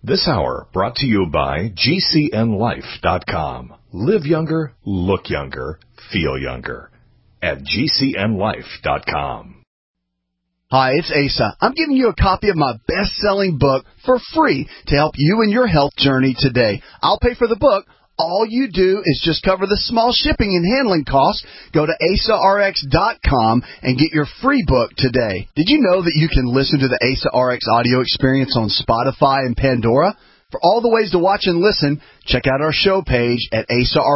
This hour brought to you by GCNLife.com. Live younger, look younger, feel younger. At GCNLife.com. Hi, it's Asa. I'm giving you a copy of my best-selling book for free to help you in your health journey today. I'll pay for the book. All you do is just cover the small shipping and handling costs. Go to AsaRx.com and get your free book today. Did you know that you can listen to the Asa RX audio experience on Spotify and Pandora? For all the ways to watch and listen, check out our show page at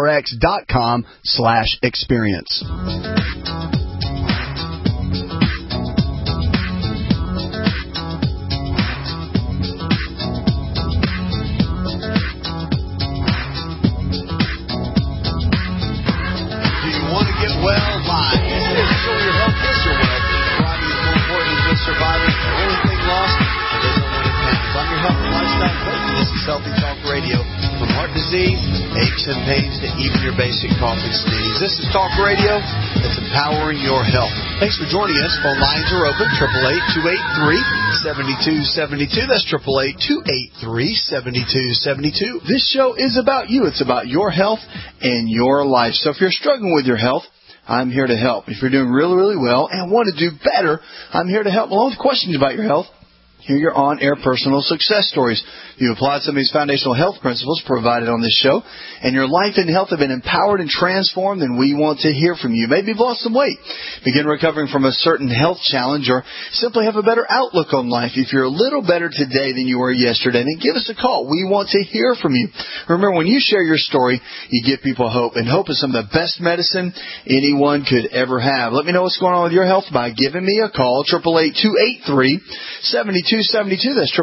AsaRx.com/experience. Surviving anything lost, there's no one in panic. I'm your health and lifestyle coach. This is Healthy Talk Radio. From heart disease, aches and pains, to even your basic cough and sneeze. This is Talk Radio that's empowering your health. Thanks for joining us. Phone lines are open, 888-283-7272. That's 888-283-7272. This show is about you. It's about your health and your life. So if you're struggling with your health, I'm here to help. If you're doing really, really well and want to do better, I'm here to help. Along with questions about your health, hear your on-air personal success stories. You applied some of these foundational health principles provided on this show, and your life and health have been empowered and transformed, and we want to hear from you. Maybe you've lost some weight, begin recovering from a certain health challenge, or simply have a better outlook on life. If you're a little better today than you were yesterday, then give us a call. We want to hear from you. Remember, when you share your story, you give people hope, and hope is some of the best medicine anyone could ever have. Let me know what's going on with your health by giving me a call, 888-283-7272. That's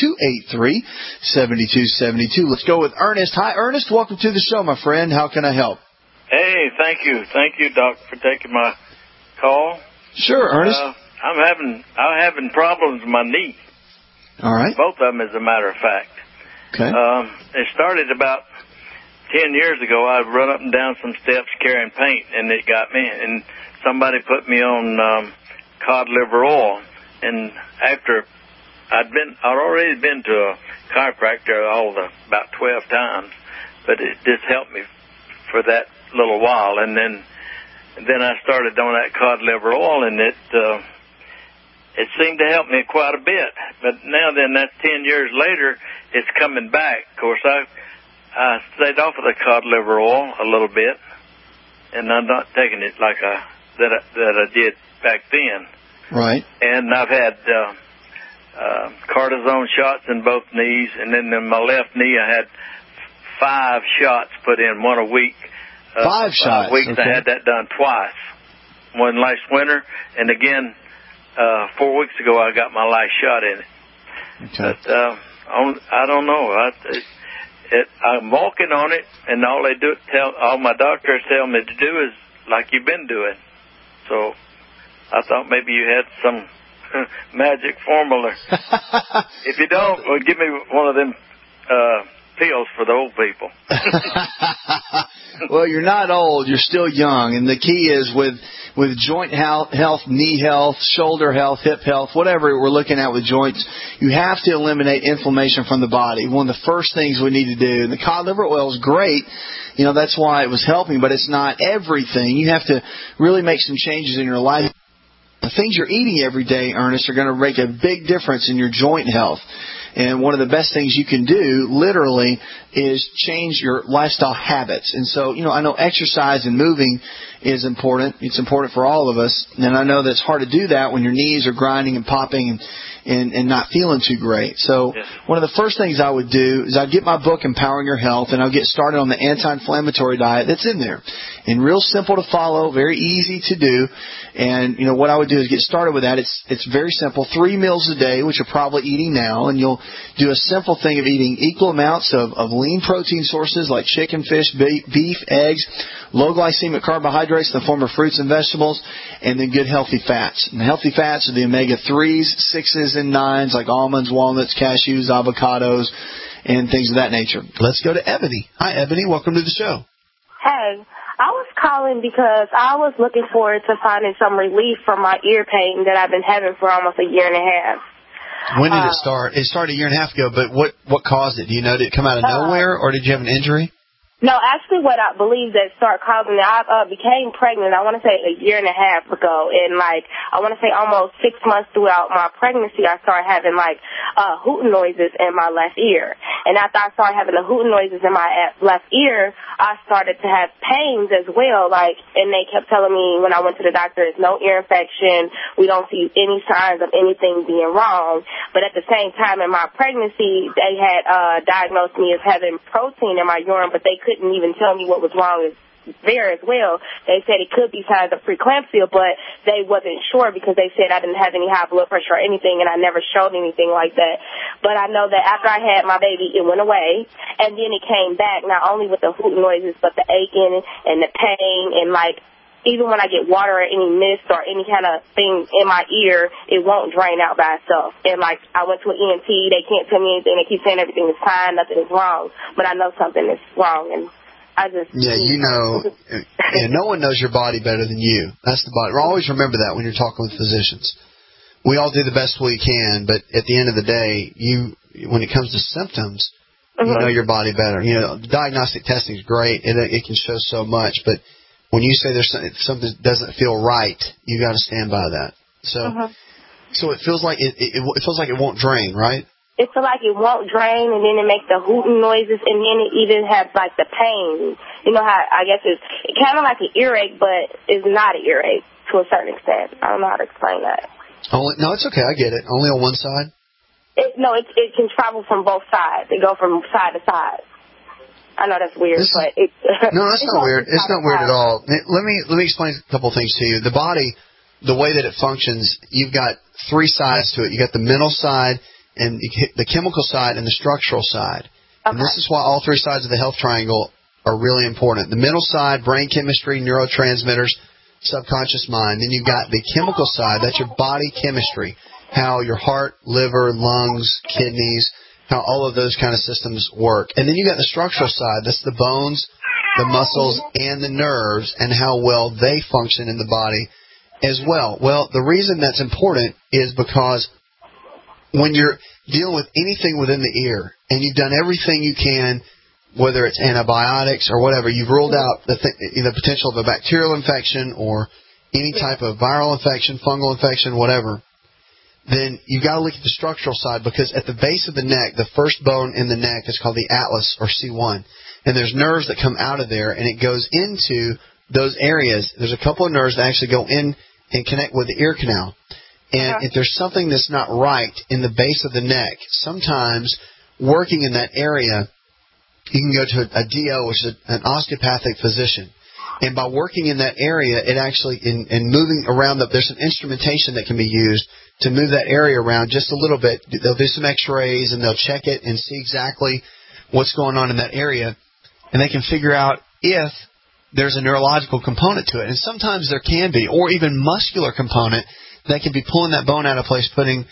888-283-7272. Let's go with Ernest. Hi, Ernest. Welcome to the show, my friend. How can I help? Hey, thank you. Thank you, Doc, for taking my call. Sure, Ernest. I'm having problems with my knee. All right. Both of them, as a matter of fact. Okay. It started about 10 years ago. I'd run up and down some steps carrying paint, and it got me. And somebody put me on cod liver oil. And after I'd already been to a chiropractor about 12 times, but it just helped me for that little while. And then I started on that cod liver oil, and it seemed to help me quite a bit. But now then, that's 10 years later, it's coming back. Of course, I stayed off of the cod liver oil a little bit, and I'm not taking it like that I did back then. Right. And I've had cortisone shots in both knees, and then in my left knee I had 5 shots put in, one a week. 5 shots? Weeks. Okay. I had that done twice. One last winter, and again 4 weeks ago I got my last shot in it. Okay. But I don't know. I'm walking on it, and all my doctors tell me to do is like you've been doing. So I thought maybe you had some magic formula. If you don't, well, give me one of them pills for the old people. Well, you're not old. You're still young. And the key is with joint health, knee health, shoulder health, hip health, whatever we're looking at with joints, you have to eliminate inflammation from the body. One of the first things we need to do. And the cod liver oil is great. You know, that's why it was helping, but it's not everything. You have to really make some changes in your life. The things you're eating every day, Ernest, are going to make a big difference in your joint health. And one of the best things you can do, literally, is change your lifestyle habits. And so, I know exercise and moving is important. It's important for all of us. And I know that it's hard to do that when your knees are grinding and popping and not feeling too great. So one of the first things I would do is I'd get my book, Empowering Your Health, and I'll get started on the anti-inflammatory diet that's in there. And real simple to follow, very easy to do. And, what I would do is get started with that. It's very simple. 3 meals a day, which you're probably eating now, and you'll do a simple thing of eating equal amounts of lean protein sources like chicken, fish, beef, eggs, low glycemic carbohydrates in the form of fruits and vegetables, and then good healthy fats. And the healthy fats are the omega-3s, 6s, and 9s like almonds, walnuts, cashews, avocados, and things of that nature. Let's go to Ebony. Hi, Ebony. Welcome to the show. Hey, I was calling because I was looking forward to finding some relief from my ear pain that I've been having for almost a year and a half. When did it start? It started a year and a half ago, but what caused it? Do you know? Did it come out of nowhere, or did you have an injury? No, actually what I believe that started causing it, I became pregnant, I want to say a year and a half ago, and I want to say almost 6 months throughout my pregnancy, I started having hooting noises in my left ear. And after I started having the hooting noises in my left ear, I started to have pains as well, and they kept telling me when I went to the doctor, it's no ear infection, we don't see any signs of anything being wrong. But at the same time in my pregnancy, they had diagnosed me as having protein in my urine, but they couldn't even tell me what was wrong there as well. They said it could be signs of preeclampsia, but they wasn't sure because they said I didn't have any high blood pressure or anything, and I never showed anything like that. But I know that after I had my baby, it went away, and then it came back, not only with the hooting noises, but the aching and the pain, and even when I get water or any mist or any kind of thing in my ear, it won't drain out by itself. And I went to an ENT, they can't tell me anything, they keep saying everything is fine, nothing is wrong, but I know something is wrong, and I just... Yeah, no one knows your body better than you. That's the body. Always remember that when you're talking with physicians. We all do the best we can, but at the end of the day, when it comes to symptoms, you know your body better. Diagnostic testing is great, and it can show so much, but when you say there's something that doesn't feel right, you got to stand by that. So it feels like it feels like it won't drain, right? It feels like it won't drain, and then it makes the hooting noises, and then it even has the pain. You know how I guess it's kind of like an earache, but it's not an earache to a certain extent. I don't know how to explain that. No, it's okay. I get it. Only on one side. It can travel from both sides. It go from side to side. I know that's weird, but it's... No, that's not weird. It's not weird at all. Let me explain a couple of things to you. The body, the way that it functions, you've got three sides to it. You got the mental side, and the chemical side, and the structural side. Okay. And this is why all three sides of the health triangle are really important. The mental side, brain chemistry, neurotransmitters, subconscious mind. Then you've got the chemical side, that's your body chemistry, how your heart, liver, lungs, kidneys, how all of those kind of systems work. And then you got the structural side. That's the bones, the muscles, and the nerves, and how well they function in the body as well. Well, the reason that's important is because when you're dealing with anything within the ear, and you've done everything you can, whether it's antibiotics or whatever, you've ruled out the potential of a bacterial infection or any type of viral infection, fungal infection, whatever, then you've got to look at the structural side, because at the base of the neck, the first bone in the neck is called the atlas, or C1. And there's nerves that come out of there, and it goes into those areas. There's a couple of nerves that actually go in and connect with the ear canal. And if there's something that's not right in the base of the neck, sometimes working in that area, you can go to a DO, which is an osteopathic physician. And by working in that area, it actually, in moving around, there's some instrumentation that can be used to move that area around just a little bit. They'll do some x-rays, and they'll check it and see exactly what's going on in that area. And they can figure out if there's a neurological component to it. And sometimes there can be, or even muscular component that can be pulling that bone out of place,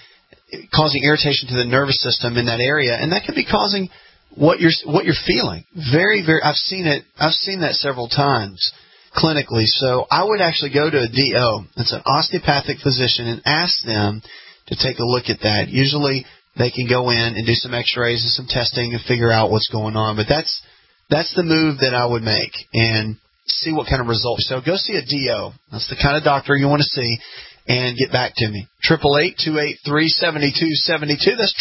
causing irritation to the nervous system in that area. And that can be causing what you're feeling. Very, very, I've seen that several times clinically. So I would actually go to a DO, that's an osteopathic physician, and ask them to take a look at that. Usually they can go in and do some x-rays and some testing and figure out what's going on. But that's the move that I would make, and see what kind of results. So go see a DO. That's the kind of doctor you want to see, and get back to me. 888-283-7272. That's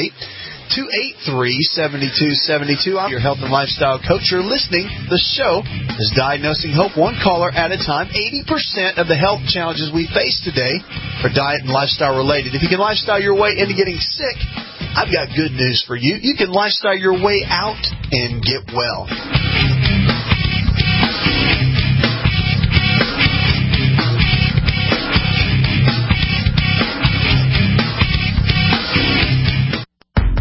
888-283-7272. I'm your health and lifestyle coach. You're listening. The show is Diagnosing Hope, one caller at a time. 80% of the health challenges we face today are diet and lifestyle related. If you can lifestyle your way into getting sick, I've got good news for you. You can lifestyle your way out and get well.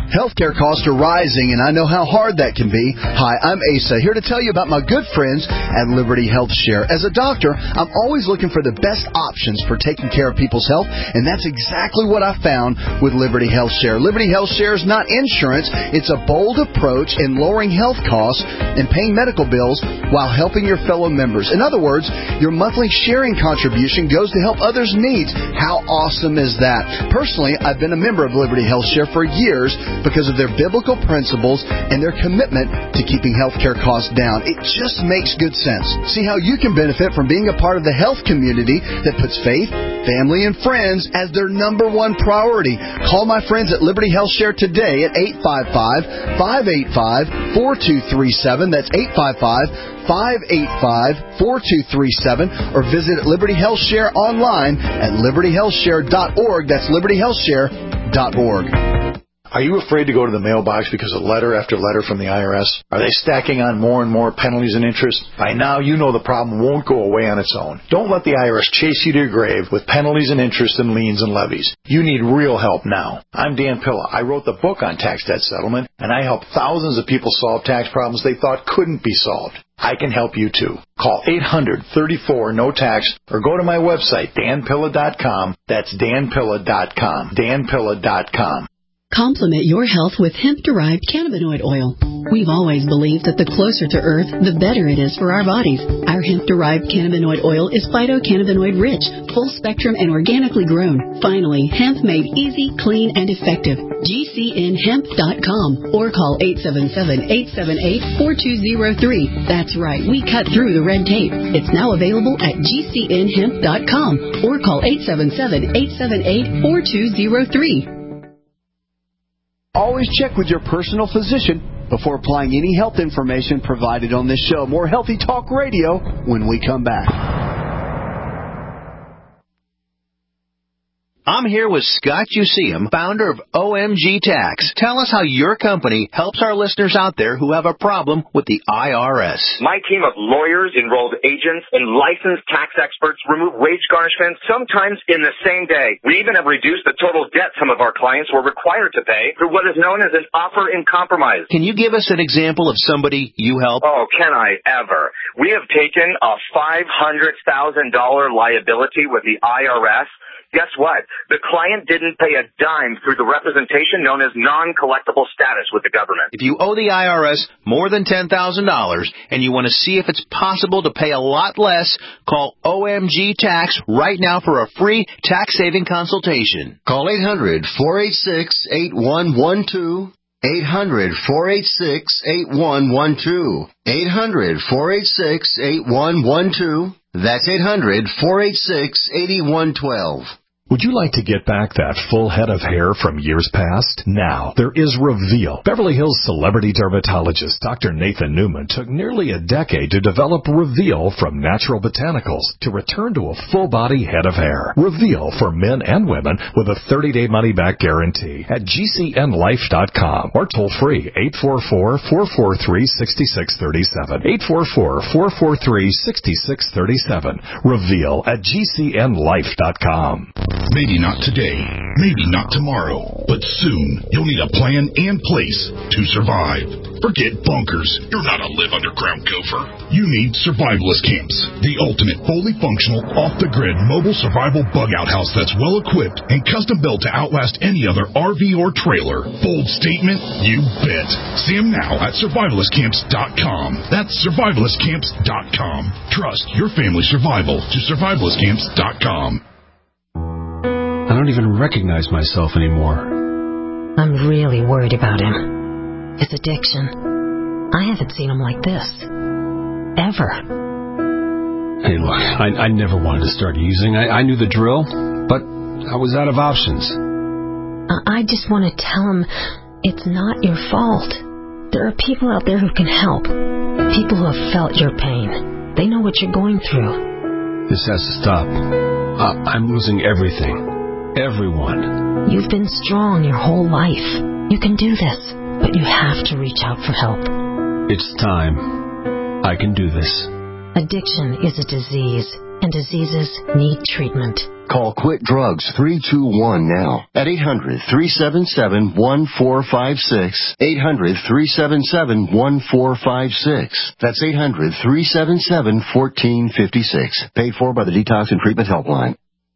Healthcare costs are rising, and I know how hard that can be. Hi, I'm Asa, here to tell you about my good friends at Liberty Health Share. As a doctor, I'm always looking for the best options for taking care of people's health, and that's exactly what I found with Liberty Health Share. Liberty Health Share is not insurance. It's a bold approach in lowering health costs and paying medical bills while helping your fellow members. In other words, your monthly sharing contribution goes to help others' needs. How awesome is that? Personally, I've been a member of Liberty Health Share for years because of their biblical principles and their commitment to keeping healthcare costs down. It just makes good sense. See how you can benefit from being a part of the health community that puts faith, family, and friends as their number one priority. Call my friends at Liberty Health Share today at 855-585-4237. That's 855-585-4237, or visit Liberty Health Share online at libertyhealthshare.org. That's libertyhealthshare.org. Are you afraid to go to the mailbox because of letter after letter from the IRS? Are they stacking on more and more penalties and interest? By now, you know the problem won't go away on its own. Don't let the IRS chase you to your grave with penalties and interest and liens and levies. You need real help now. I'm Dan Pilla. I wrote the book on tax debt settlement, and I help thousands of people solve tax problems they thought couldn't be solved. I can help you too. Call 800-34-NO-TAX or go to my website, danpilla.com. That's danpilla.com. danpilla.com. Complement your health with hemp-derived cannabinoid oil. We've always believed that the closer to Earth, the better it is for our bodies. Our hemp-derived cannabinoid oil is phytocannabinoid-rich, full-spectrum, and organically grown. Finally, hemp made easy, clean, and effective. GCNhemp.com or call 877-878-4203. That's right, we cut through the red tape. It's now available at GCNhemp.com or call 877-878-4203. Always check with your personal physician before applying any health information provided on this show. More Healthy Talk Radio when we come back. I'm here with Scott Useum, founder of OMG Tax. Tell us how your company helps our listeners out there who have a problem with the IRS. My team of lawyers, enrolled agents, and licensed tax experts remove wage garnishments sometimes in the same day. We even have reduced the total debt some of our clients were required to pay through what is known as an offer in compromise. Can you give us an example of somebody you help? Oh, can I ever? We have taken a $500,000 liability with the IRS. Guess what? The client didn't pay a dime through the representation known as non-collectible status with the government. If you owe the IRS more than $10,000 and you want to see if it's possible to pay a lot less, call OMG Tax right now for a free tax-saving consultation. Call 800-486-8112. 800-486-8112. 800-486-8112. That's 800-486-8112. Would you like to get back that full head of hair from years past? Now, there is Reveal. Beverly Hills celebrity dermatologist Dr. Nathan Newman took nearly a decade to develop Reveal from natural botanicals to return to a full-body head of hair. Reveal for men and women with a 30-day money-back guarantee at GCNlife.com or toll-free 844-443-6637. 844-443-6637. Reveal at GCNlife.com. Maybe not today, maybe not tomorrow, but soon you'll need a plan and place to survive. Forget bunkers. You're not a live underground gopher. You need survivalist camps, the ultimate fully functional, off-the-grid mobile survival bug-out house that's well-equipped and custom-built to outlast any other RV or trailer. Bold statement? You bet. See them now at survivalistcamps.com. That's survivalistcamps.com. Trust your family's survival to survivalistcamps.com. I don't even recognize myself anymore. I'm really worried about him. His addiction. I haven't seen him like this. Ever. Hey, look, I never wanted to start using. I knew the drill, but I was out of options. I just want to tell him it's not your fault. There are people out there who can help. People who have felt your pain. They know what you're going through. This has to stop. I'm losing everything. Everyone. You've been strong your whole life. You can do this, but you have to reach out for help. It's time. I can do this. Addiction is a disease. and diseases need treatment. Call Quit Drugs 321 now at 800-377-1456. 800-377-1456. That's 800-377-1456. Paid for by the Detox and Treatment Helpline.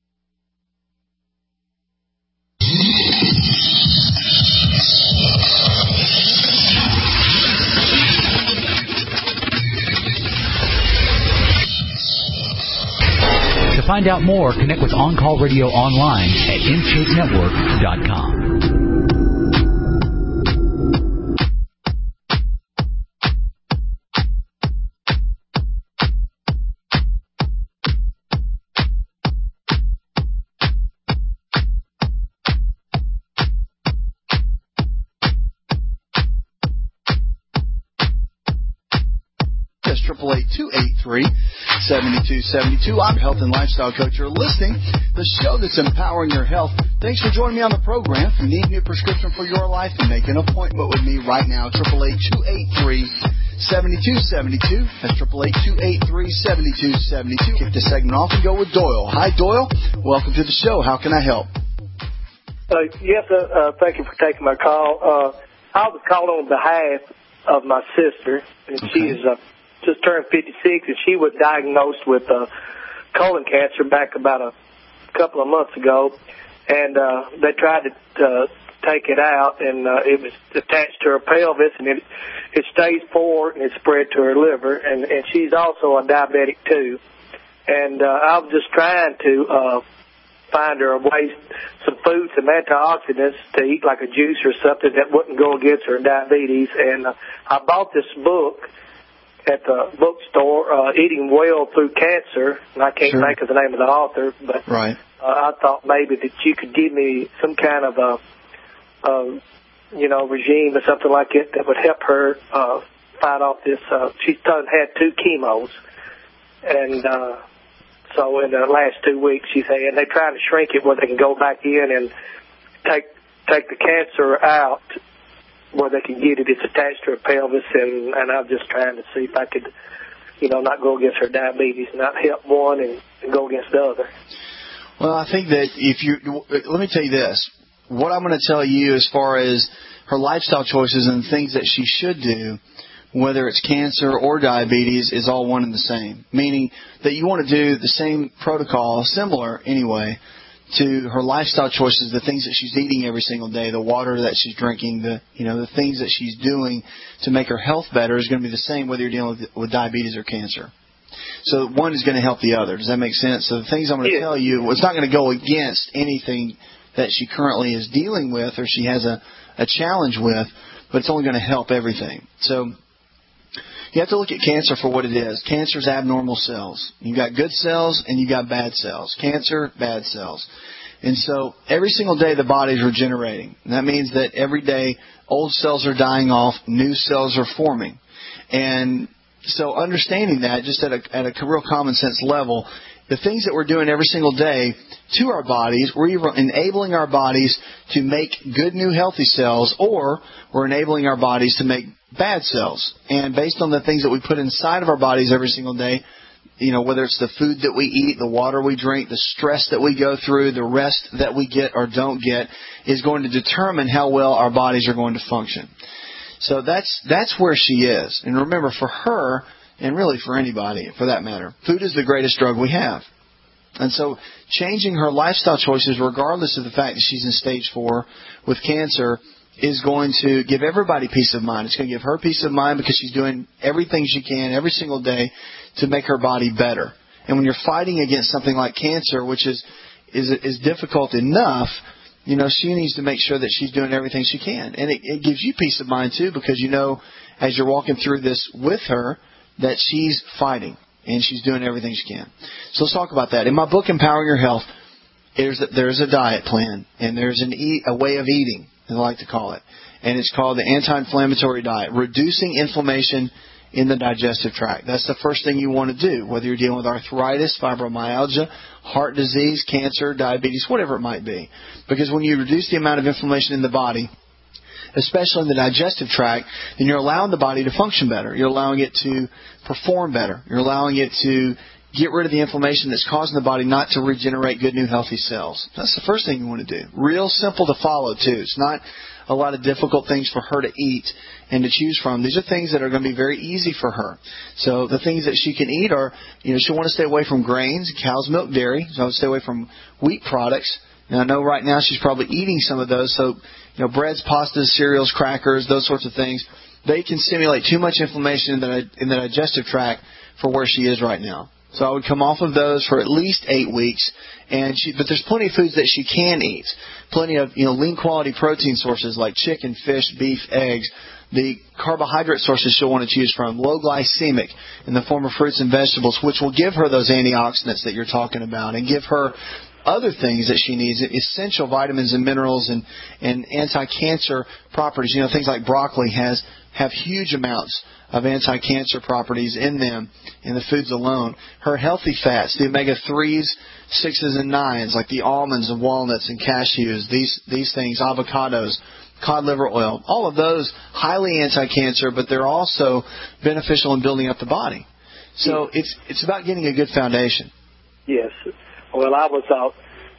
To find out more, connect with On Call Radio online at InShapeNetwork.com. That's 888-283-7272. I'm your health and lifestyle coach. You're listening to the show that's empowering your health. Thanks for joining me on the program. If you need a new prescription for your life, then make an appointment with me right now. 888-283-7272. That's 888-283-7272. Kick this segment off and go with Doyle. Hi, Doyle. Welcome to the show. How can I help? Yes, thank you for taking my call. I was calling on behalf of my sister, and she is just turned 56, and she was diagnosed with colon cancer back about a couple of months ago, and they tried to take it out, and it was attached to her pelvis, and it stage 4, and it spread to her liver, and she's also a diabetic too. And I was just trying to find her a way, some food, some antioxidants to eat, like a juice or something that wouldn't go against her diabetes. And I bought this book at the bookstore, Eating Well Through Cancer, and I can't think of the name of the author, but I thought maybe that you could give me some kind of a regime or something like it that would help her fight off this. She's had 2 chemos, and so in the last 2 weeks she's had, and they're trying to shrink it where they can go back in and take the cancer out where they can get it. It's attached to her pelvis, and I'm just trying to see if I could, not go against her diabetes, not help one and go against the other. Well, I think that let me tell you this. What I'm going to tell you as far as her lifestyle choices and things that she should do, whether it's cancer or diabetes, is all one and the same. Meaning that you want to do the same protocol, similar anyway, to her lifestyle choices, the things that she's eating every single day, the water that she's drinking, the things that she's doing to make her health better is going to be the same whether you're dealing with diabetes or cancer. So one is going to help the other. Does that make sense? So the things I'm going to tell you, it's not going to go against anything that she currently is dealing with or she has a challenge with, but it's only going to help everything. So you have to look at cancer for what it is. Cancer is abnormal cells. You've got good cells and you've got bad cells. Cancer, bad cells. And so every single day the body is regenerating. And that means that every day old cells are dying off, new cells are forming. And so understanding that just at a real common sense level, the things that we're doing every single day to our bodies, we're either enabling our bodies to make good new healthy cells, or we're enabling our bodies to make bad cells. And based on the things that we put inside of our bodies every single day, whether it's the food that we eat, the water we drink, the stress that we go through, the rest that we get or don't get, is going to determine how well our bodies are going to function. So that's where she is. And remember, for her, and really for anybody, for that matter, food is the greatest drug we have. And so changing her lifestyle choices, regardless of the fact that she's in stage 4 with cancer, is going to give everybody peace of mind. It's going to give her peace of mind because she's doing everything she can every single day to make her body better. And when you're fighting against something like cancer, which is difficult enough, she needs to make sure that she's doing everything she can. And it gives you peace of mind, too, because as you're walking through this with her, that she's fighting and she's doing everything she can. So let's talk about that. In my book, Empowering Your Health, there's a diet plan, and there's a way of eating, as I like to call it. And it's called the anti-inflammatory diet, reducing inflammation in the digestive tract. That's the first thing you want to do, whether you're dealing with arthritis, fibromyalgia, heart disease, cancer, diabetes, whatever it might be. Because when you reduce the amount of inflammation in the body, especially in the digestive tract, then you're allowing the body to function better. You're allowing it to perform better. You're allowing it to get rid of the inflammation that's causing the body not to regenerate good, new, healthy cells. That's the first thing you want to do. Real simple to follow, too. It's not a lot of difficult things for her to eat and to choose from. These are things that are going to be very easy for her. So the things that she can eat are, she'll want to stay away from grains, cow's milk, dairy. So I would stay away from wheat products. And I know right now she's probably eating some of those. So, breads, pastas, cereals, crackers, those sorts of things, they can stimulate too much inflammation in the digestive tract for where she is right now. So I would come off of those for at least 8 weeks. But there's plenty of foods that she can eat. Plenty of, lean quality protein sources like chicken, fish, beef, eggs. The carbohydrate sources she'll want to choose from, low glycemic in the form of fruits and vegetables, which will give her those antioxidants that you're talking about and give her other things that she needs, essential vitamins and minerals and anti-cancer properties. Things like broccoli have huge amounts of anti-cancer properties in them in the foods alone. Her healthy fats, the omega-3s, 6s, and 9s, like the almonds and walnuts and cashews, these things, avocados, cod liver oil, all of those highly anti-cancer, but they're also beneficial in building up the body. So it's about getting a good foundation. Yes. Well, I was out,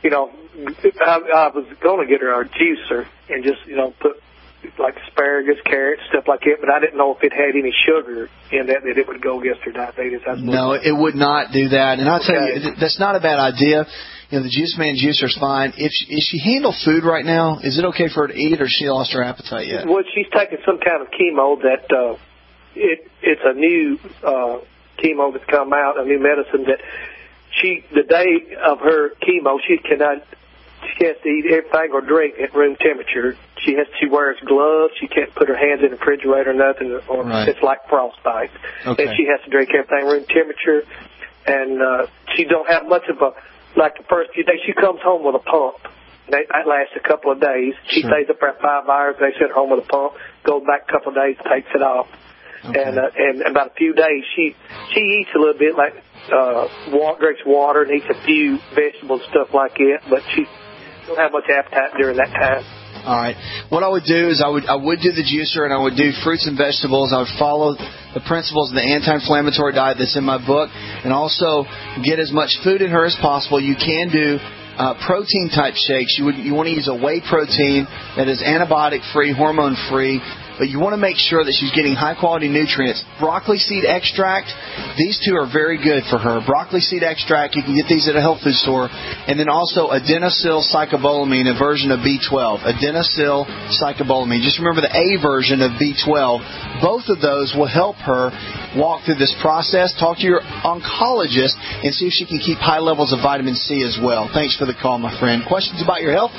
I was going to get her a juicer and just, put like asparagus, carrots, stuff like that, but I didn't know if it had any sugar in that it would go against her diabetes. No, it would not do that. And I'll tell you, that's not a bad idea. The Juice Man juicer's fine. If she handle food right now, is it okay for her to eat, or she lost her appetite yet? Well, she's taking some kind of chemo that it's a new chemo that's come out, a new medicine that the day of her chemo, she has to eat everything or drink at room temperature. She wears gloves. She can't put her hands in the refrigerator or nothing, or it's like frostbite. Okay. And she has to drink everything room temperature. And she don't have much of like the first few days, she comes home with a pump. That lasts a couple of days. She stays up there 5 hours. They send her home with a pump. Goes back a couple of days, takes it off. Okay. And about a few days, she eats a little bit, like drinks water and eats a few vegetables, stuff like that. But she don't have much appetite during that time. All right. What I would do is I would do the juicer, and I would do fruits and vegetables. I would follow the principles of the anti-inflammatory diet that's in my book, and also get as much food in her as possible. You can do protein-type shakes. You want to use a whey protein that is antibiotic-free, hormone-free, but you want to make sure that she's getting high-quality nutrients. Broccoli seed extract, these two are very good for her. Broccoli seed extract, you can get these at a health food store. And then also adenosyl cyclobolamine, a version of B12. Adenosyl cyclobolamine. Just remember the A version of B12. Both of those will help her walk through this process. Talk to your oncologist and see if she can keep high levels of vitamin C as well. Thanks for the call, my friend. Questions about your health?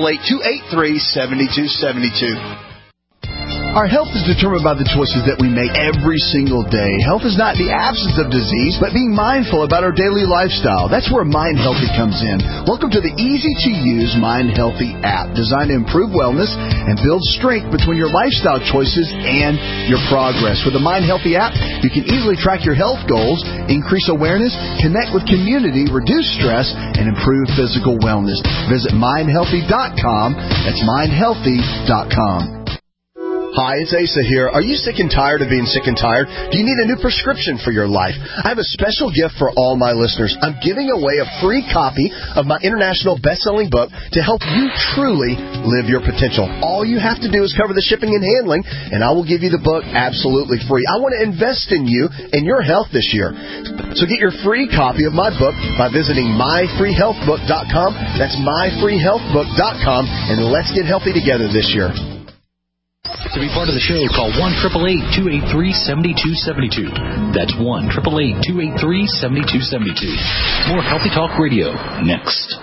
888-283-7272. Our health is determined by the choices that we make every single day. Health is not the absence of disease, but being mindful about our daily lifestyle. That's where Mind Healthy comes in. Welcome to the easy-to-use Mind Healthy app, designed to improve wellness and build strength between your lifestyle choices and your progress. With the Mind Healthy app, you can easily track your health goals, increase awareness, connect with community, reduce stress, and improve physical wellness. Visit mindhealthy.com. That's mindhealthy.com. Hi, it's Asa here. Are you sick and tired of being sick and tired? Do you need a new prescription for your life? I have a special gift for all my listeners. I'm giving away a free copy of my international best-selling book to help you truly live your potential. All you have to do is cover the shipping and handling, and I will give you the book absolutely free. I want to invest in you and your health this year. So get your free copy of my book by visiting myfreehealthbook.com. That's myfreehealthbook.com, and let's get healthy together this year. To be part of the show, call 1-888-283-7272. That's 1-888-283-7272. More Healthy Talk Radio next.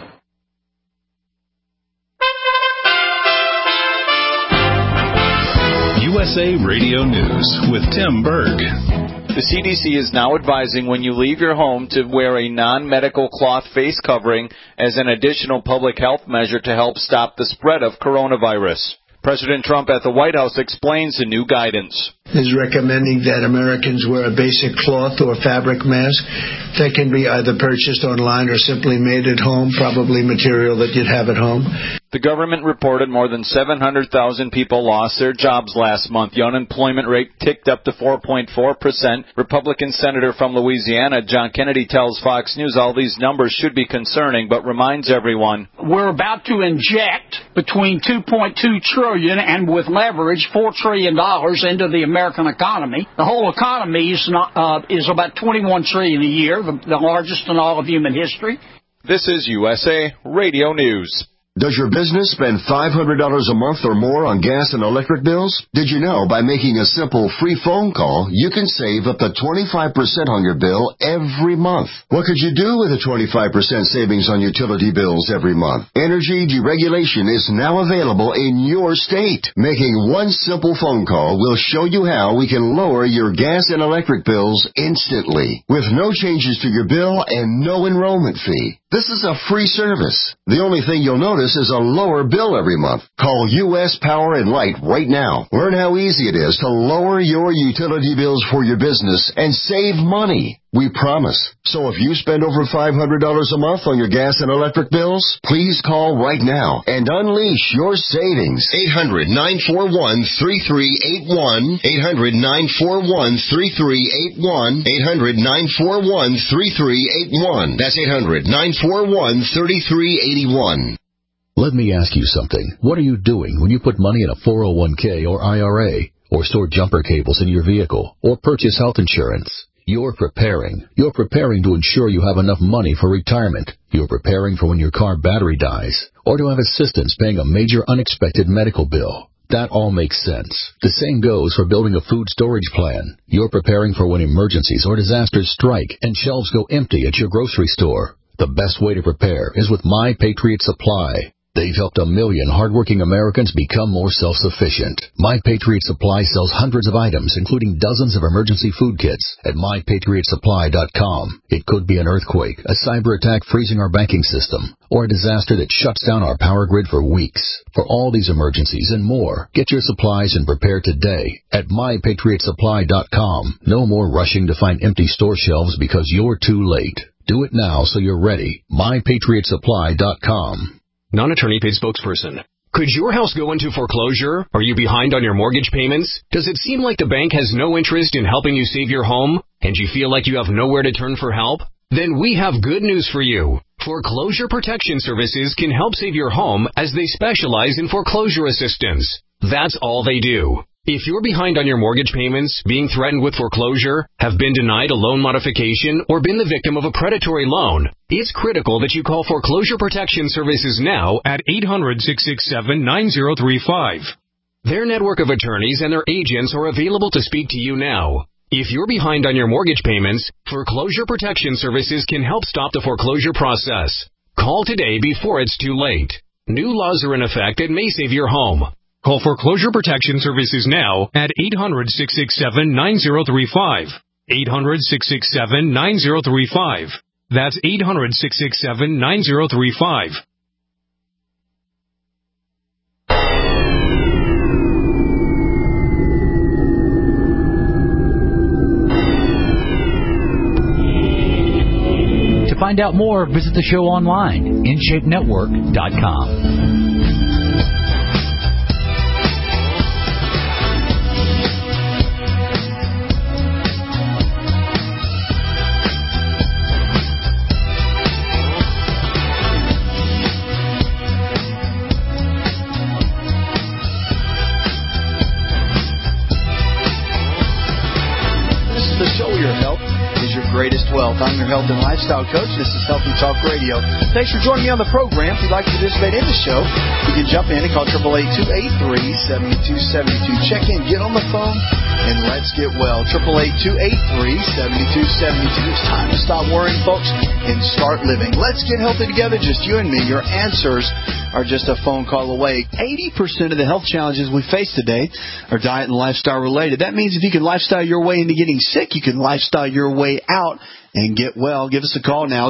USA Radio News with Tim Berg. The CDC is now advising when you leave your home to wear a non-medical cloth face covering as an additional public health measure to help stop the spread of coronavirus. President Trump at the White House explains the new guidance. Is recommending that Americans wear a basic cloth or fabric mask that can be either purchased online or simply made at home, probably material that you'd have at home. The government reported more than 700,000 people lost their jobs last month. The unemployment rate ticked up to 4.4%. Republican Senator from Louisiana, John Kennedy, tells Fox News all these numbers should be concerning, but reminds everyone, we're about to inject between $2.2 trillion and with leverage $4 trillion into the American economy. The whole economy is about $21 trillion a year, the largest in all of human history. This is USA Radio News. Does your business spend $500 a month or more on gas and electric bills? Did you know by making a simple free phone call, you can save up to 25% on your bill every month? What could you do with a 25% savings on utility bills every month? Energy deregulation is now available in your state. Making one simple phone call will show you how we can lower your gas and electric bills instantly, with no changes to your bill and no enrollment fee. This is a free service. The only thing you'll notice is a lower bill every month. Call U.S. Power and Light right now. Learn how easy it is to lower your utility bills for your business and save money. We promise. So if you spend over $500 a month on your gas and electric bills, please call right now and unleash your savings. 800-941-3381. 800-941-3381. 800-941-3381. That's 800-941-3381. Let me ask you something. What are you doing when you put money in a 401k or IRA, or store jumper cables in your vehicle, or purchase health insurance? You're preparing. You're preparing to ensure you have enough money for retirement. You're preparing for when your car battery dies, or to have assistance paying a major unexpected medical bill. That all makes sense. The same goes for building a food storage plan. You're preparing for when emergencies or disasters strike and shelves go empty at your grocery store. The best way to prepare is with My Patriot Supply. They've helped 1 million hardworking Americans become more self-sufficient. My Patriot Supply sells hundreds of items, including dozens of emergency food kits at MyPatriotSupply.com. It could be an earthquake, a cyber attack freezing our banking system, or a disaster that shuts down our power grid for weeks. For all these emergencies and more, get your supplies and prepare today at MyPatriotSupply.com. No more rushing to find empty store shelves because you're too late. Do it now so you're ready. MyPatriotSupply.com. Non-attorney paid spokesperson. Could your house go into foreclosure? Are you behind on your mortgage payments? Does it seem like the bank has no interest in helping you save your home, and you feel like you have nowhere to turn for help? Then we have good news for you. Foreclosure Protection Services can help save your home as they specialize in foreclosure assistance. That's all they do. If you're behind on your mortgage payments, being threatened with foreclosure, have been denied a loan modification, or been the victim of a predatory loan, it's critical that you call Foreclosure Protection Services now at 800-667-9035. Their network of attorneys and their agents are available to speak to you now. If you're behind on your mortgage payments, Foreclosure Protection Services can help stop the foreclosure process. Call today before it's too late. New laws are in effect that may save your home. Call Foreclosure Protection Services now at 800-667-9035. 800-667-9035. That's 800-667-9035. To find out more, visit the show online, InShapeNetwork.com. Greatest wealth. I'm your health and lifestyle coach. This is Healthy Talk Radio. Thanks for joining me on the program. If you'd like to participate in the show, you can jump in and call 888-283-7272. Check in, get on the phone, and let's get well. 888-283-7272. It's time to stop worrying, folks, and start living. Let's get healthy together, just you and me. Your answers are just a phone call away. 80% of the health challenges we face today are diet and lifestyle related. That means if you can lifestyle your way into getting sick, you can lifestyle your way out and get well. Give us a call now,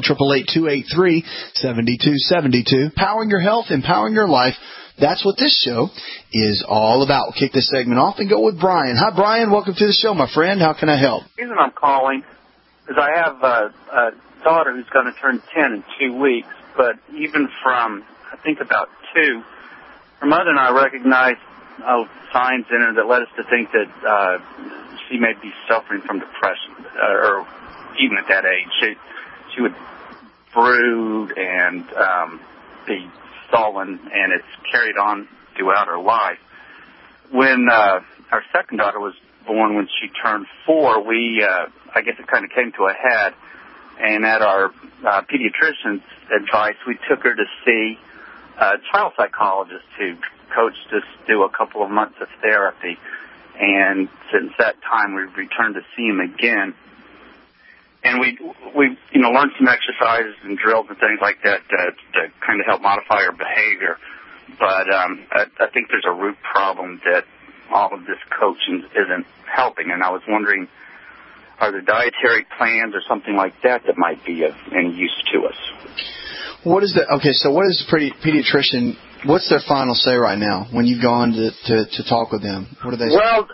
888-283-7272. Powering your health, empowering your life. That's what this show is all about. We'll kick this segment off and go with Brian. Hi, Brian. Welcome to the show, my friend. How can I help? The reason I'm calling is I have a daughter who's going to turn 10 in 2 weeks, but even from, I think, about 2, her mother and I recognized signs in her that led us to think that she may be suffering from depression, or even at that age. She would brood and be sullen, and it's carried on throughout her life. When our second daughter was born, when she turned 4, I guess it kind of came to a head, and at our pediatrician's advice, we took her to see a child psychologist who coached us through a couple of months of therapy, and since that time, we've returned to see him again. And we learned some exercises and drills and things like that to kind of help modify her behavior. But I think there's a root problem that all of this coaching isn't helping. And I was wondering, are there dietary plans or something like that that might be of any use to us? What is so what is the pediatrician, what's their final say right now when you've gone to talk with them? What do they say? Well,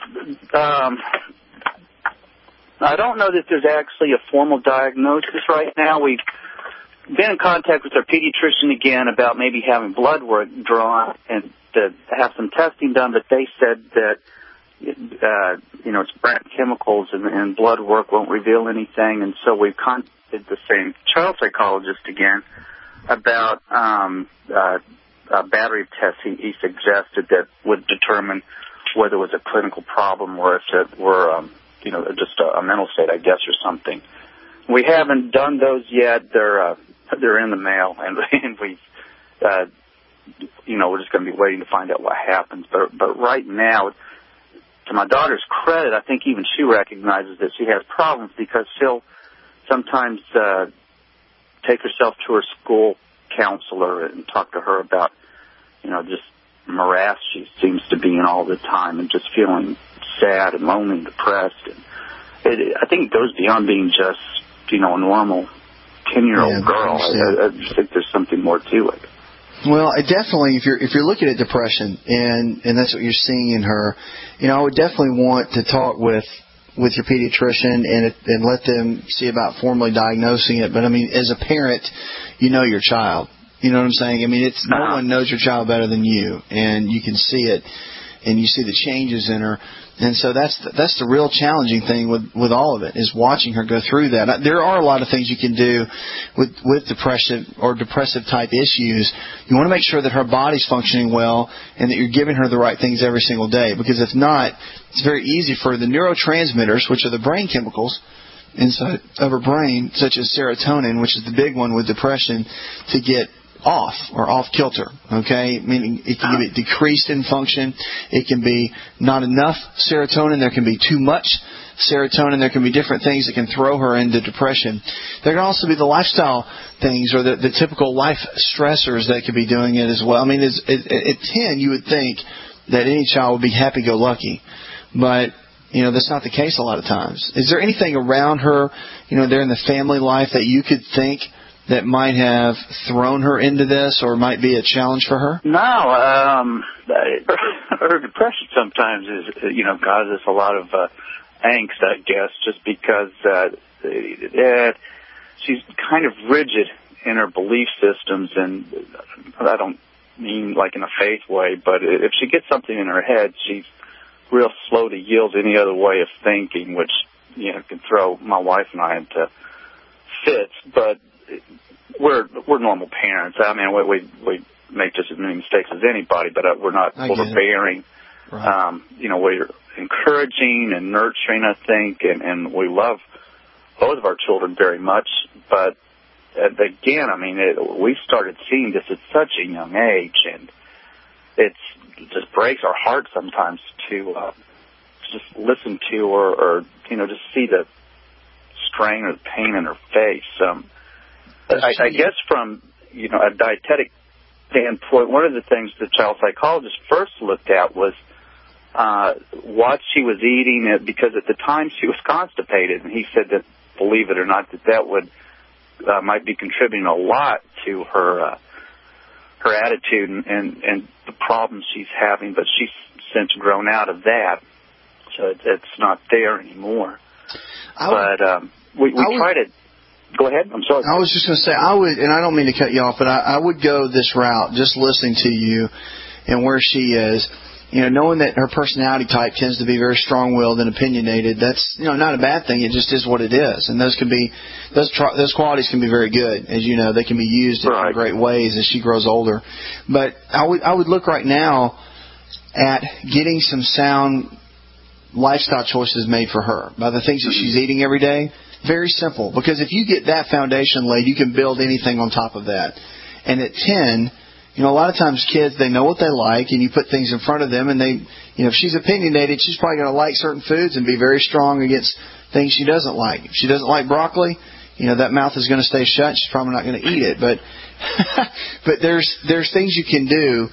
I don't know that there's actually a formal diagnosis right now. We've been in contact with our pediatrician again about maybe having blood work drawn and to have some testing done, but they said that, it's brain chemicals and blood work won't reveal anything, and so we've contacted the same child psychologist again about a battery of tests he suggested that would determine whether it was a clinical problem or if it were just a mental state, I guess, or something. We haven't done those yet. They're in the mail, and we've, we're just going to be waiting to find out what happens. But right now, to my daughter's credit, I think even she recognizes that she has problems because she'll sometimes take herself to her school counselor and talk to her about, just morass she seems to be in all the time and just feeling sad and lonely and depressed. And I think it goes beyond being just, a normal 10-year-old girl. I just think there's something more to it. Well, definitely, if you're looking at depression and that's what you're seeing in her, I would definitely want to talk with your pediatrician and let them see about formally diagnosing it. But I mean, as a parent, your child. You know what I'm saying? I mean, no one knows your child better than you, and you can see it, and you see the changes in her. And so that's the real challenging thing with all of it, is watching her go through that. There are a lot of things you can do with depression or depressive type issues. You want to make sure that her body's functioning well and that you're giving her the right things every single day, because if not, it's very easy for the neurotransmitters, which are the brain chemicals inside of her brain, such as serotonin, which is the big one with depression, to get off or off kilter, okay? Meaning it can be decreased in function. It can be not enough serotonin. There can be too much serotonin. There can be different things that can throw her into depression. There can also be the lifestyle things or the typical life stressors that could be doing it as well. I mean, at 10, you would think that any child would be happy-go-lucky, but that's not the case a lot of times. Is there anything around her, there in the family life that you could think that might have thrown her into this or might be a challenge for her? No, her depression sometimes causes a lot of angst, I guess, just because she's kind of rigid in her belief systems, and I don't mean like in a faith way, but if she gets something in her head, she's real slow to yield to any other way of thinking, which can throw my wife and I into fits. But we're normal parents. I mean, we make just as many mistakes as anybody, but we're not overbearing. Right. We're encouraging and nurturing, I think, and we love both of our children very much. But again, I mean, we started seeing this at such a young age, and it just breaks our heart sometimes to just listen to or just see the strain or the pain in her face. I guess from a dietetic standpoint, one of the things the child psychologist first looked at was what she was eating, because at the time she was constipated, and he said that, believe it or not, that would might be contributing a lot to her attitude and the problems she's having, but she's since grown out of that, so it's not there anymore. We try to Go ahead. I'm sorry. I was just going to say, I would, and I don't mean to cut you off, but I would go this route, just listening to you and where she is. Knowing that her personality type tends to be very strong-willed and opinionated, that's not a bad thing. It just is what it is, and those qualities can be very good, as you know. They can be used in great ways as she grows older. But I would look right now at getting some sound lifestyle choices made for her by the things that she's eating every day. Very simple, because if you get that foundation laid, you can build anything on top of that. And at 10. A lot of times kids, they know what they like, and you put things in front of them, and they, if she's opinionated, she's probably going to like certain foods and be very strong against things she doesn't like. If she doesn't like broccoli, that mouth is going to stay shut. She's probably not going to eat it. But there's things you can do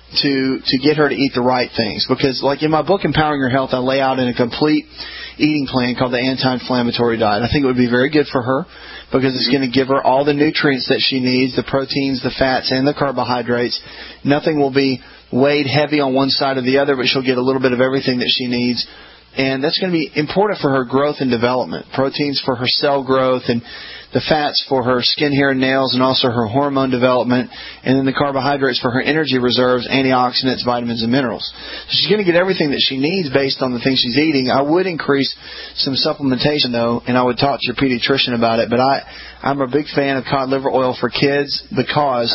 to get her to eat the right things. Because, like in my book, Empowering Your Health, I lay out in a complete eating plan called the anti-inflammatory diet. I think it would be very good for her, because it's going to give her all the nutrients that she needs, the proteins, the fats, and the carbohydrates. Nothing will be weighed heavy on one side or the other, but she'll get a little bit of everything that she needs. And that's going to be important for her growth and development. Proteins for her cell growth, and the fats for her skin, hair, and nails, and also her hormone development, and then the carbohydrates for her energy reserves, antioxidants, vitamins, and minerals. So she's going to get everything that she needs based on the things she's eating. I would increase some supplementation, though, and I would talk to your pediatrician about it. But I'm a big fan of cod liver oil for kids, because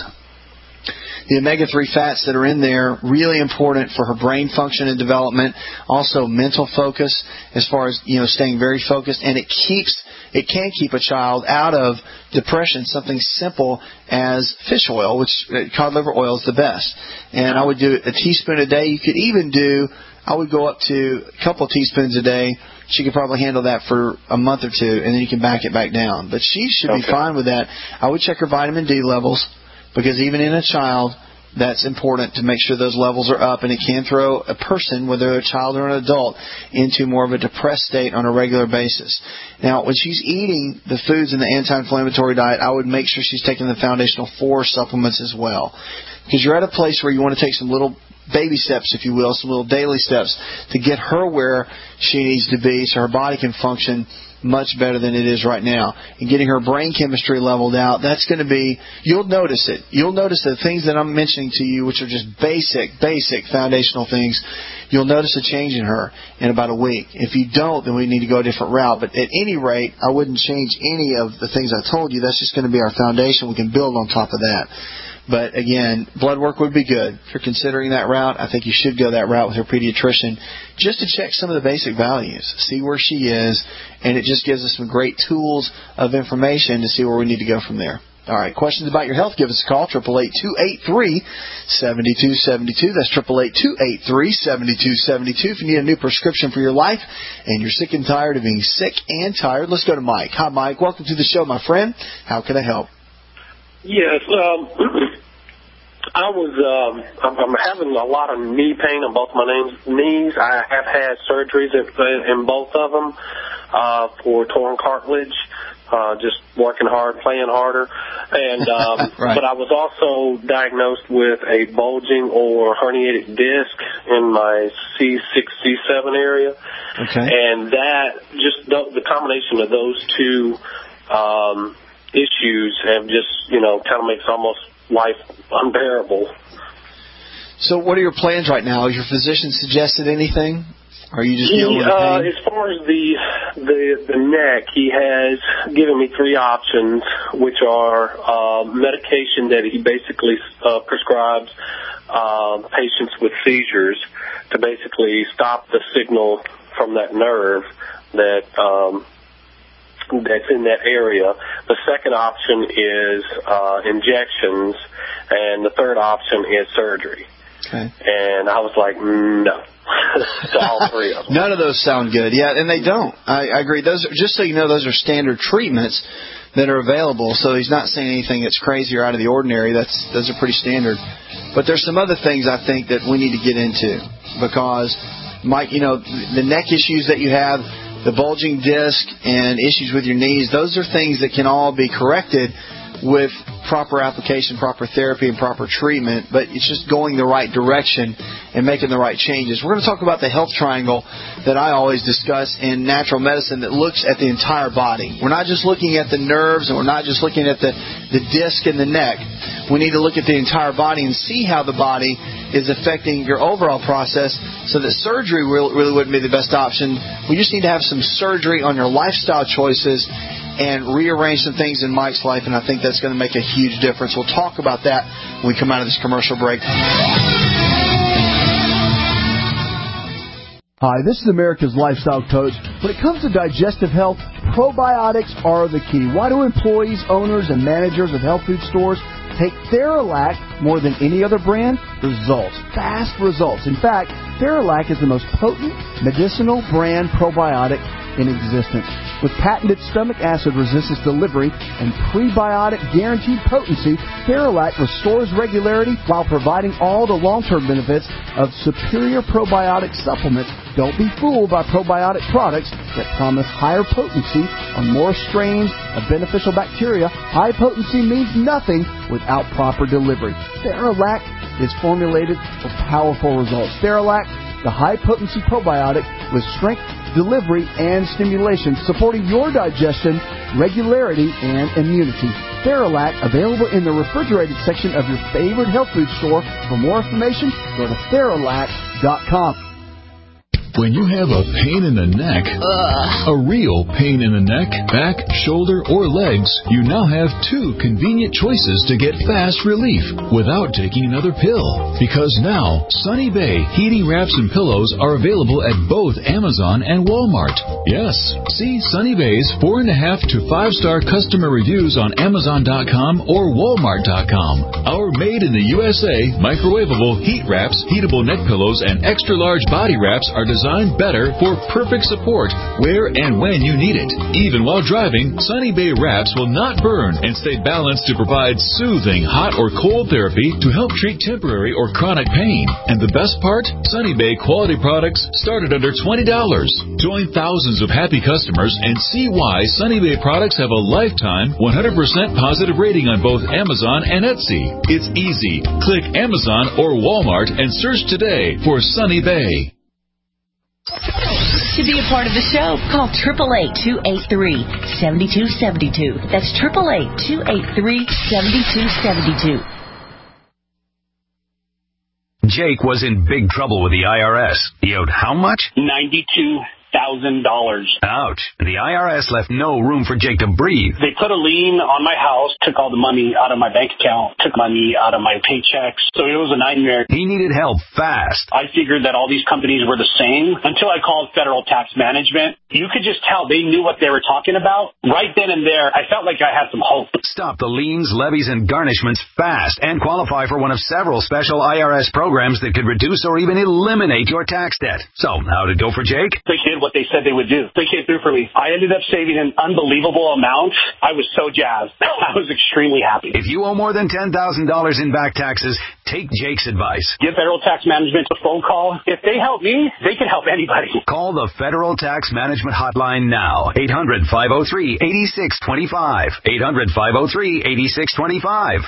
the omega-3 fats that are in there, really important for her brain function and development. Also mental focus, as far as, staying very focused. And it can keep a child out of depression. Something simple as fish oil, which cod liver oil is the best. And I would do a teaspoon a day. You could even I would go up to a couple teaspoons a day. She could probably handle that for a month or two, and then you can back it back down. But she should be fine with that. I would check her vitamin D levels, because even in a child, that's important to make sure those levels are up, and it can throw a person, whether they're a child or an adult, into more of a depressed state on a regular basis. Now, when she's eating the foods in the anti-inflammatory diet, I would make sure she's taking the Foundational 4 supplements as well, because you're at a place where you want to take some little baby steps, if you will, some little daily steps to get her where she needs to be so her body can function much better than it is right now. And getting her brain chemistry leveled out, that's going to be, you'll notice it. You'll notice the things that I'm mentioning to you, which are just basic foundational things, you'll notice a change in her in about a week. If you don't, then we need to go a different route. But at any rate, I wouldn't change any of the things I told you. That's just going to be our foundation. We can build on top of that. But again, blood work would be good. If you're considering that route, I think you should go that route with your pediatrician, just to check some of the basic values, see where she is, and it just gives us some great tools of information to see where we need to go from there. All right, questions about your health, give us a call, 888-283-7272. That's 888-283-7272. If you need a new prescription for your life and you're sick and tired of being sick and tired, let's go to Mike. Hi, Mike. Welcome to the show, my friend. How can I help? Yes, I'm having a lot of knee pain on both my knees. I have had surgeries in both of them for torn cartilage, just working hard, playing harder. And right. But I was also diagnosed with a bulging or herniated disc in my C6, C7 area. Okay. And that, just the combination of those two issues have just, kind of makes almost life unbearable. So what are your plans right now? Has your physician suggested anything? Or are you just dealing with pain? As far as the neck, he has given me 3 options, which are medication that he basically prescribes patients with seizures to basically stop the signal from that nerve that's in that area. The second option is injections, and the third option is surgery. Okay. And I was like, no. To all 3 of them. None of those sound good. Yeah, and they don't. I agree. Those are, just so you know, those are standard treatments that are available. So he's not saying anything that's crazy or out of the ordinary. Those are pretty standard. But there's some other things I think that we need to get into, because, Mike, the neck issues that you have, the bulging disc and issues with your knees, those are things that can all be corrected with proper application, proper therapy, and proper treatment, but it's just going the right direction and making the right changes. We're going to talk about the health triangle that I always discuss in natural medicine that looks at the entire body. We're not just looking at the nerves, and we're not just looking at the disc and the neck. We need to look at the entire body and see how the body is affecting your overall process, so that surgery really wouldn't be the best option. We just need to have some surgery on your lifestyle choices and rearrange some things in Mike's life, and I think that's going to make a huge difference. We'll talk about that when we come out of this commercial break. Hi, this is America's Lifestyle Coach. When it comes to digestive health, probiotics are the key. Why do employees, owners, and managers of health food stores take Theralac more than any other brand? Results. Fast results. In fact, Theralac is the most potent medicinal brand probiotic in existence. With patented stomach acid resistance delivery and prebiotic guaranteed potency, Theralac restores regularity while providing all the long-term benefits of superior probiotic supplements. Don't be fooled by probiotic products that promise higher potency on more strains of beneficial bacteria. High potency means nothing without proper delivery. Theralac is formulated for powerful results. Theralac, the high-potency probiotic with strength, delivery, and stimulation, supporting your digestion, regularity, and immunity. Theralac, available in the refrigerated section of your favorite health food store. For more information, go to Theralac.com. When you have a pain in the neck, a real pain in the neck, back, shoulder, or legs, you now have two convenient choices to get fast relief without taking another pill. Because now, Sunny Bay heating wraps and pillows are available at both Amazon and Walmart. Yes, see Sunny Bay's 4.5 to 5-star customer reviews on Amazon.com or Walmart.com. Our made in the USA microwavable heat wraps, heatable neck pillows, and extra large body wraps are designed better for perfect support where and when you need it. Even while driving, Sunny Bay wraps will not burn and stay balanced to provide soothing hot or cold therapy to help treat temporary or chronic pain. And the best part? Sunny Bay quality products start at under $20. Join thousands of happy customers and see why Sunny Bay products have a lifetime 100% positive rating on both Amazon and Etsy. It's easy. Click Amazon or Walmart and search today for Sunny Bay. To be a part of the show, call 888-283-7272. That's 888-283-7272. Jake was in big trouble with the IRS. He owed how much? $92,000. Ouch. The IRS left no room for Jake to breathe. They put a lien on my house, took all the money out of my bank account, took money out of my paychecks. So it was a nightmare. He needed help fast. I figured that all these companies were the same until I called Federal Tax Management. You could just tell they knew what they were talking about. Right then and there, I felt like I had some hope. Stop the liens, levies, and garnishments fast and qualify for one of several special IRS programs that could reduce or even eliminate your tax debt. So, how'd it go for Jake? They did what they said they would do. They came through for me. I ended up saving an unbelievable amount. I was so jazzed. I was extremely happy. If you owe more than $10,000 in back taxes, take Jake's advice. Give Federal Tax Management a phone call. If they help me, they can help anybody. Call the Federal Tax Management Hotline now. 800-503-8625. 800-503-8625.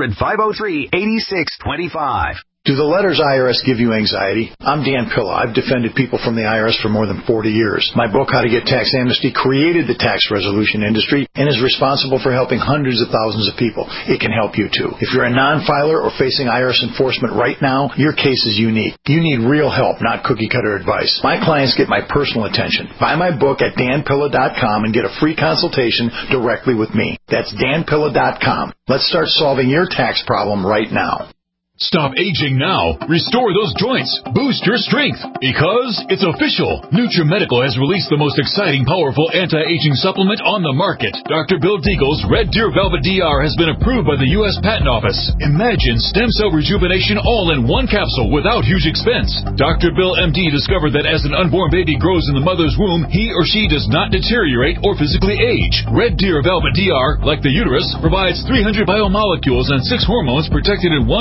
800-503-8625. Do the letters IRS give you anxiety? I'm Dan Pilla. I've defended people from the IRS for more than 40 years. My book, How to Get Tax Amnesty, created the tax resolution industry and is responsible for helping hundreds of thousands of people. It can help you too. If you're a non-filer or facing IRS enforcement right now, your case is unique. You need real help, not cookie-cutter advice. My clients get my personal attention. Buy my book at danpilla.com and get a free consultation directly with me. That's danpilla.com. Let's start solving your tax problem right now. Stop aging now. Restore those joints. Boost your strength. Because it's official. NutriMedical has released the most exciting, powerful anti-aging supplement on the market. Dr. Bill Deagle's Red Deer Velvet DR has been approved by the U.S. Patent Office. Imagine stem cell rejuvenation all in one capsule without huge expense. Dr. Bill MD discovered that as an unborn baby grows in the mother's womb, he or she does not deteriorate or physically age. Red Deer Velvet DR, like the uterus, provides 300 biomolecules and 6 hormones protected in one special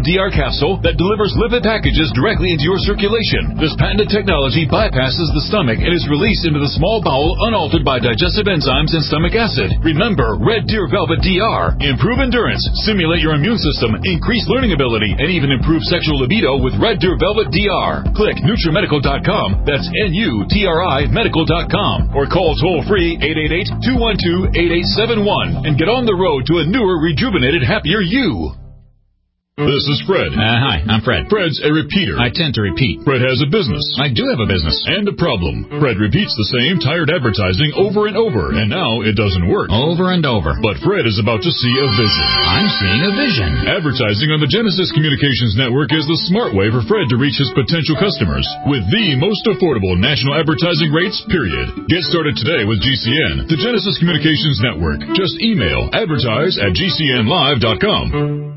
DR capsule that delivers lipid packages directly into your circulation. This patented technology bypasses the stomach and is released into the small bowel unaltered by digestive enzymes and stomach acid. Remember Red Deer Velvet DR. Improve endurance, stimulate your immune system, increase learning ability, and even improve sexual libido with Red Deer Velvet DR. Click NutriMedical.com. That's NUTRI Medical.com. Or call toll-free 888-212-8871 and get on the road to a newer, rejuvenated, happier you. This is Fred. Hi, I'm Fred. Fred's a repeater. I tend to repeat. Fred has a business. I do have a business. And a problem. Fred repeats the same tired advertising over and over, and now it doesn't work. Over and over. But Fred is about to see a vision. I'm seeing a vision. Advertising on the Genesis Communications Network is the smart way for Fred to reach his potential customers with the most affordable national advertising rates, period. Get started today with GCN, the Genesis Communications Network. Just email advertise@gcnlive.com.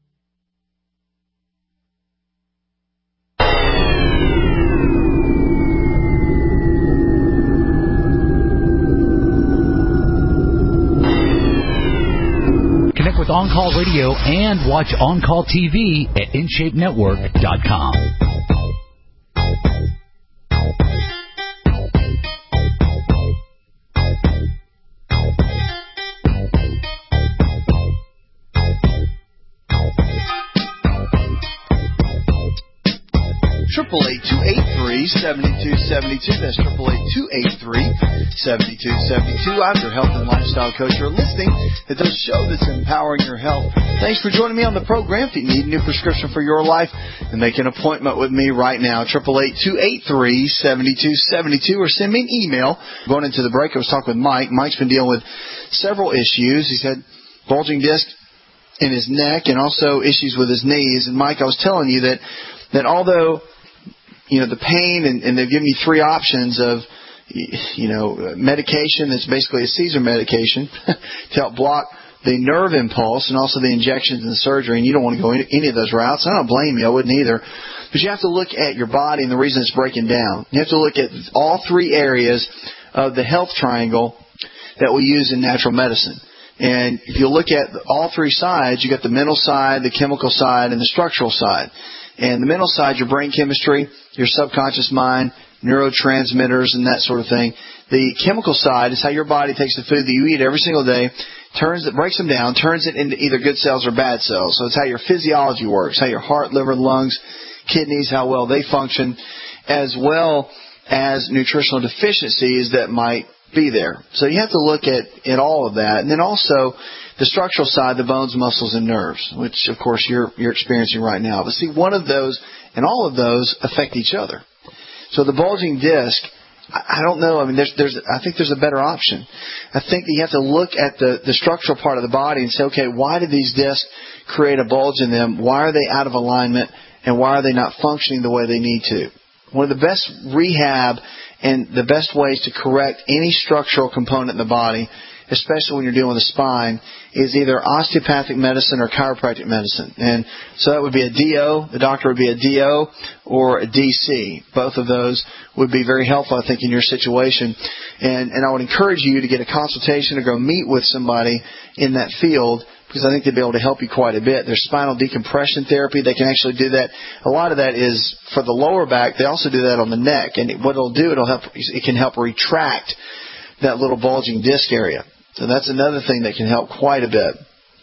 Connect with On Call Radio and watch On Call TV at InShapeNetwork.com. Triple 888-283-7272. That's 888-283-7272. I'm your health and lifestyle coach. You're listening to the show that's empowering your health. Thanks for joining me on the program. If you need a new prescription for your life, then make an appointment with me right now. 888-283-7272, or send me an email. Going into the break, I was talking with Mike. Mike's been dealing with several issues. He's had bulging disc in his neck and also issues with his knees. And Mike, I was telling you that although the pain, and they've given you three options of, medication that's basically a Caesar medication to help block the nerve impulse and also the injections and the surgery, and you don't want to go any of those routes. I don't blame you. I wouldn't either. But you have to look at your body and the reason it's breaking down. You have to look at all three areas of the health triangle that we use in natural medicine. And if you look at all three sides, you got the mental side, the chemical side, and the structural side. And the mental side, your brain chemistry, your subconscious mind, neurotransmitters, and that sort of thing. The chemical side is how your body takes the food that you eat every single day, breaks them down, turns it into either good cells or bad cells. So it's how your physiology works, how your heart, liver, lungs, kidneys, how well they function, as well as nutritional deficiencies that might be there. So you have to look at all of that. And then also the structural side, the bones, muscles, and nerves, which, of course, you're experiencing right now. But see, one of those and all of those affect each other. So the bulging disc, I don't know. I mean, I think there's a better option. I think that you have to look at the structural part of the body and say, okay, why did these discs create a bulge in them? Why are they out of alignment? And why are they not functioning the way they need to? One of the best rehab and the best ways to correct any structural component in the body, especially when you're dealing with the spine, is either osteopathic medicine or chiropractic medicine. And so that would be a DO. The doctor would be a DO or a DC. Both of those would be very helpful, I think, in your situation. And I would encourage you to get a consultation or go meet with somebody in that field, because I think they'll be able to help you quite a bit. There's spinal decompression therapy. They can actually do that. A lot of that is for the lower back. They also do that on the neck. And what it'll do, it can help retract that little bulging disc area. So that's another thing that can help quite a bit.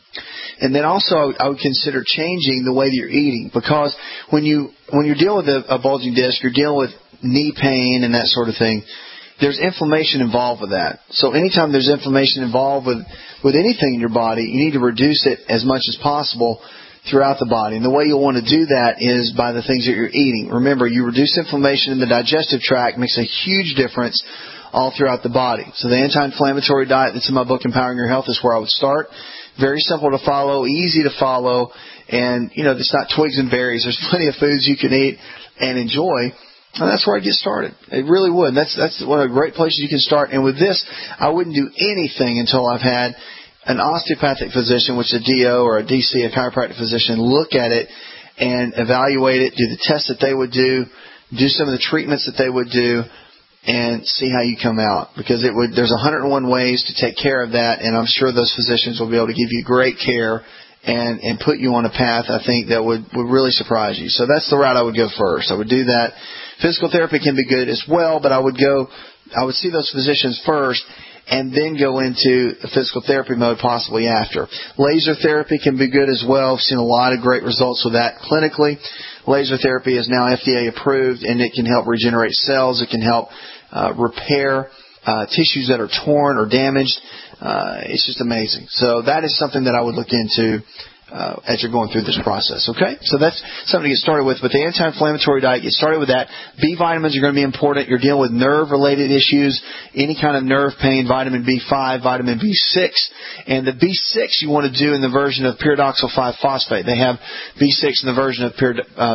And then also I would consider changing the way that you're eating, because when you're dealing with a bulging disc, you're dealing with knee pain and that sort of thing. There's inflammation involved with that. So anytime there's inflammation involved with anything in your body, you need to reduce it as much as possible throughout the body. And the way you'll want to do that is by the things that you're eating. Remember, you reduce inflammation in the digestive tract, makes a huge difference all throughout the body. So the anti-inflammatory diet that's in my book, Empowering Your Health, is where I would start. Very simple to follow, easy to follow, and, it's not twigs and berries. There's plenty of foods you can eat and enjoy. And that's where I get started. It really would. That's one of the great places you can start. And with this, I wouldn't do anything until I've had an osteopathic physician, which is a DO or a DC, a chiropractic physician, look at it and evaluate it, do the tests that they would do some of the treatments that they would do, and see how you come out. Because there's 101 ways to take care of that, and I'm sure those physicians will be able to give you great care and put you on a path, I think, that would really surprise you. So that's the route I would go first. I would do that. Physical therapy can be good as well, but I would see those physicians first and then go into a physical therapy mode possibly after. Laser therapy can be good as well. I've seen a lot of great results with that clinically. Laser therapy is now FDA approved, and it can help regenerate cells. It can help repair tissues that are torn or damaged. It's just amazing. So that is something that I would look into as you're going through this process, okay? So that's something to get started with. But the anti-inflammatory diet, get started with that. B vitamins are going to be important. You're dealing with nerve-related issues, any kind of nerve pain, vitamin B5, vitamin B6. And the B6 you want to do in the version of pyridoxal 5-phosphate. They have B6 in the version of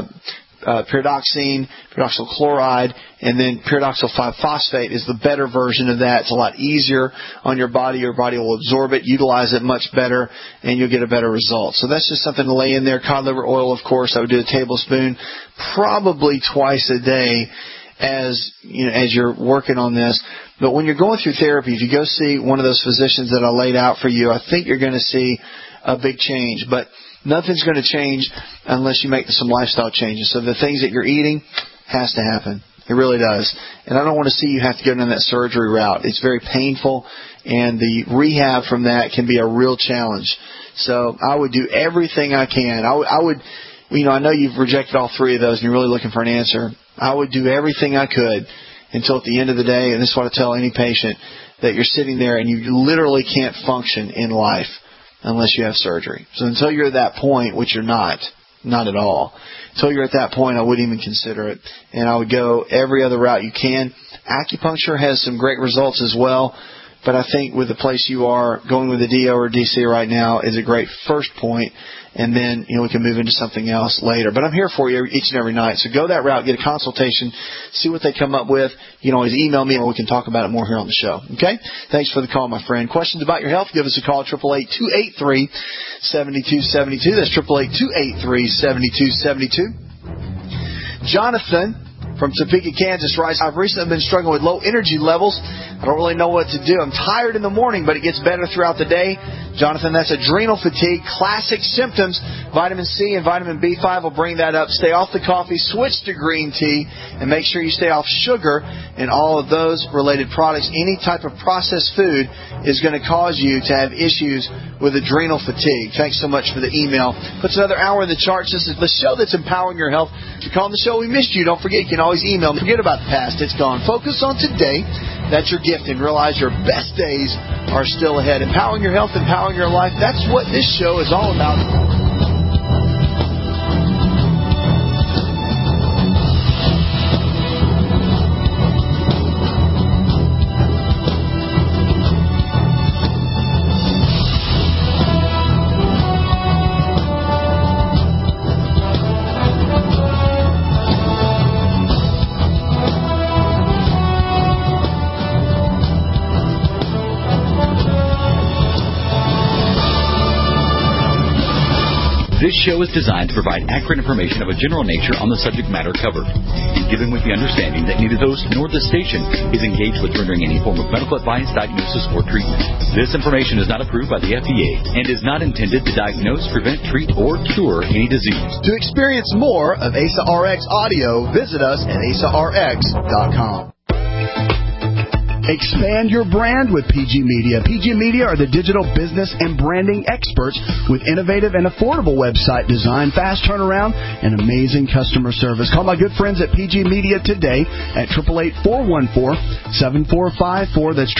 pyridoxine, pyridoxal chloride, and then pyridoxal 5-phosphate is the better version of that. It's a lot easier on your body. Your body will absorb it, utilize it much better, and you'll get a better result. So that's just something to lay in there. Cod liver oil, of course, I would do a tablespoon probably twice a day as you're working on this. But when you're going through therapy, if you go see one of those physicians that I laid out for you, I think you're going to see a big change. But nothing's going to change unless you make some lifestyle changes. So the things that you're eating has to happen. It really does. And I don't want to see you have to go down that surgery route. It's very painful, and the rehab from that can be a real challenge. So I would do everything I can. I would, I know you've rejected all three of those and you're really looking for an answer. I would do everything I could until at the end of the day, and this is what I tell any patient, that you're sitting there and you literally can't function in life unless you have surgery. So until you're at that point, which you're not at all, until you're at that point, I wouldn't even consider it. And I would go every other route you can. Acupuncture has some great results as well, but I think with the place you are, going with the DO or DC right now is a great first point, and then we can move into something else later. But I'm here for you each and every night. So go that route, get a consultation, see what they come up with. You can always email me, and we can talk about it more here on the show. Okay? Thanks for the call, my friend. Questions about your health? Give us a call, 888-283-7272. That's 888-283-7272. Jonathan from Topeka, Kansas writes, I've recently been struggling with low energy levels. I don't really know what to do. I'm tired in the morning, but it gets better throughout the day. Jonathan, that's adrenal fatigue. Classic symptoms. Vitamin C and vitamin B5 will bring that up. Stay off the coffee. Switch to green tea. And make sure you stay off sugar and all of those related products. Any type of processed food is going to cause you to have issues with adrenal fatigue. Thanks so much for the email. Puts another hour in the charts. This is the show that's empowering your health. If you're calling the show, we missed you. Don't forget, you can always email me. Forget about the past. It's gone. Focus on today. That's your gift, and realize your best days are still ahead. Empowering your health, empowering your life. That's what this show is all about. This show is designed to provide accurate information of a general nature on the subject matter covered, given with the understanding that neither host nor the station is engaged with rendering any form of medical advice, diagnosis, or treatment. This information is not approved by the FDA and is not intended to diagnose, prevent, treat, or cure any disease. To experience more of Asa RX audio, visit us at asarx.com. Expand your brand with PG Media. PG Media are the digital business and branding experts with innovative and affordable website design, fast turnaround, and amazing customer service. Call my good friends at PG Media today at 888-414-7454. That's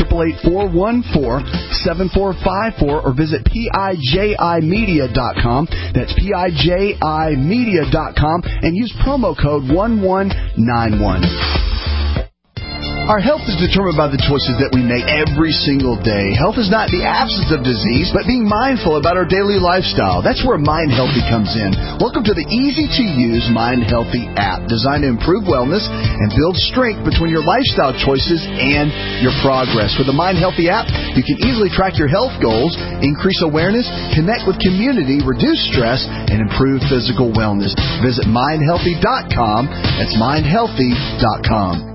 888-414-7454, or visit PIJImedia.com. That's PIJImedia.com, and use promo code 1191. Our health is determined by the choices that we make every single day. Health is not the absence of disease, but being mindful about our daily lifestyle. That's where Mind Healthy comes in. Welcome to the easy-to-use Mind Healthy app, designed to improve wellness and build strength between your lifestyle choices and your progress. With the Mind Healthy app, you can easily track your health goals, increase awareness, connect with community, reduce stress, and improve physical wellness. Visit mindhealthy.com. That's mindhealthy.com.